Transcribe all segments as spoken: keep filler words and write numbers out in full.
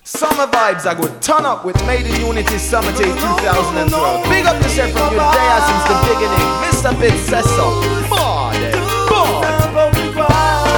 Summer vibes, I go turn up with Made in Unity Summer Day twenty twelve. Big up yourself from your day since the beginning. Mister Big says so. Bord, bord.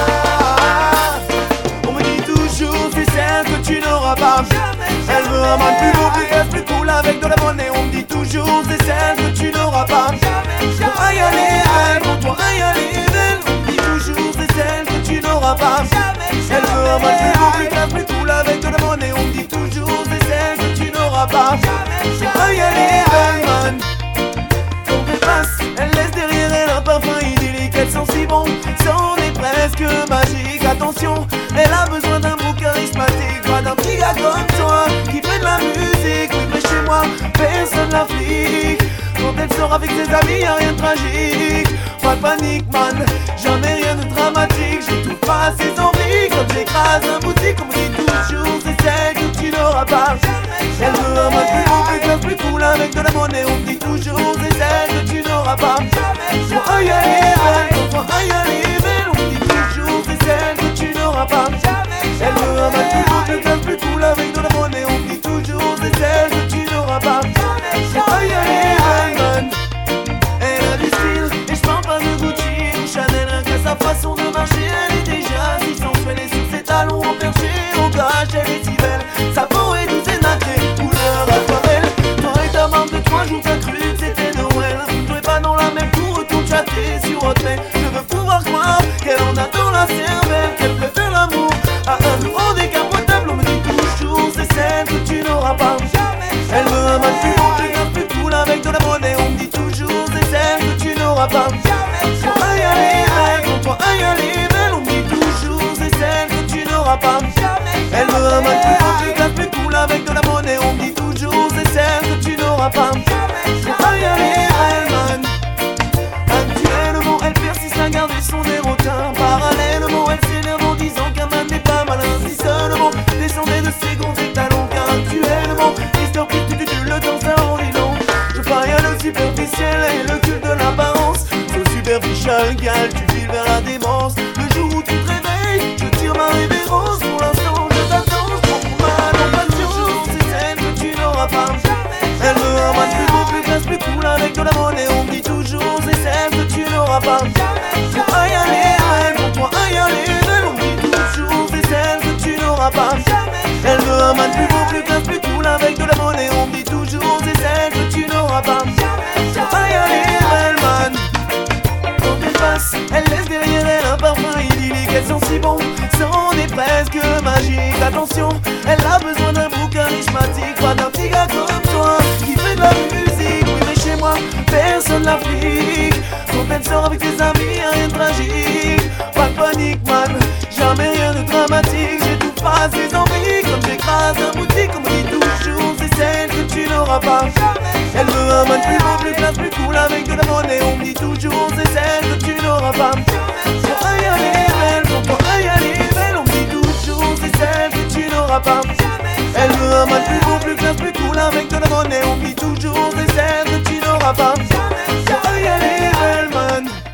On me dit toujours c'est celle que tu n'auras pas. Elle veut un man plus beau, plus classe, plus cool avec de la monnaie. On me dit toujours c'est celle que tu n'auras pas. Pour un y aller, elle, pour toi un y aller, elle. On me dit toujours c'est celle que tu n'auras pas. Elle veut un man plus beau, plus classe, plus cool avec de la monnaie. On me dit toujours c'est celle que tu n'auras pas. Pour un y aller, elle, man. Quand elle passe, elle laisse derrière elle un parfum idyllique. Elle sent si bon, c'en est presque magique. Attention, elle a besoin d'un beau charismatique. Pas d'un petit gars comme toi qui fait de la musique. Oui mais chez moi, personne la flic. Quand elle sort avec ses amis, y'a rien de tragique. Pas de panique man, jamais rien de dramatique. Je trouve pas ses envies quand j'écrase un boutique. On me dit toujours c'est celle que tu n'auras pas. Elle veut un mode plus haut, plus classe, plus cool avec de la monnaie. On me dit toujours c'est celle que tu n'auras pas. Pour un y aller, belle, pour un y aller, belle. On me dit toujours c'est celle que tu n'auras pas. Elle veut un mode plus haut, plus classe, plus cool avec de la monnaie. On me dit toujours c'est celle que tu n'auras pas. Pour un y aller, belle, man. Elle a du style, et je parle pas de Gucci ou Chanel. Rien qu'à sa façon de marcher, elle est déjà si sensuelle. Et sur ses talons en perché, au gage, elle est si belle. Sa peau est douce et nacrée, couleur aquarelle. Toi et ta marque de trois jours, t'as cru que c'était Noël. Vous ne jouez pas dans la même cour, retourne chatter sur votre mail. Je veux pouvoir croire qu'elle en a dans la cervelle, qu'elle préfère l'amour à un numéro décapotable. On me dit toujours c'est celle que tu n'auras pas. Elle veut un man plus haut, plus grave, plus cool avec de la monnaie. On me dit toujours c'est celle que tu n'auras pas. Pour un y aller, belle, pour un y aller, belle. On me dit toujours c'est celle que tu n'auras pas. Elle veut un man plus haut, plus grave, plus cool avec de la monnaie. On me dit toujours c'est celle que tu n'auras pas. Pour un y aller, belle, man. Actuellement elle persiste à garder son dérotin. Parallèlement elle s'énerve en disant qu'un man n'est pas malin. Si seulement descendait de ses grands étalons. Car actuellement l'histoire pris du du le temps ça en dit long. Je parie à le superficiel et le culte de l'apparence. So superficial gal, tu files vers la démence. Le jour où tu te réveilles, je tire ma révérence. Pour l'instant je t'attends, je prends mon mal en patience. C'est celle que tu n'auras pas. Elle veut un man plus beau, plus classe, plus cool avec de la monnaie. On me dit toujours c'est celle que tu n'auras pas. Pour un y aller, elle, pour toi un y aller, elle. On me dit toujours c'est celle que tu n'auras pas. Elle veut un man plus beau, plus classe, plus cool avec de la monnaie. On me dit toujours c'est celle que tu n'auras pas. Pour un y aller, elle, man. Quand elle passe, elle laisse derrière elle un parfum idyllique. Elle sent si bon, c'en est presque magique. Attention, elle a besoin d'un beau charismatique. Pas d'un petit gars comme toi qui fait de la musique. Oui mais chez moi, personne la flic. Quand elle sort avec ses amis, y'a rien de tragique. Pas de panique man, jamais rien de dramatique. J'étouffe pas ses envies comme j'écrase un boutique. On me dit toujours c'est celle que tu n'auras pas. Elle veut un man plus beau, plus classe, plus cool avec de la monnaie. On me dit toujours c'est celle que tu n'auras pas. Pour un y aller, belle, pour un y aller, belle. On me dit toujours c'est celle que tu n'auras pas. Elle veut un man plus beau, plus classe, plus cool avec de la monnaie. On me dit toujours c'est celle que tu n'auras pas. Pour un y aller, belle, man.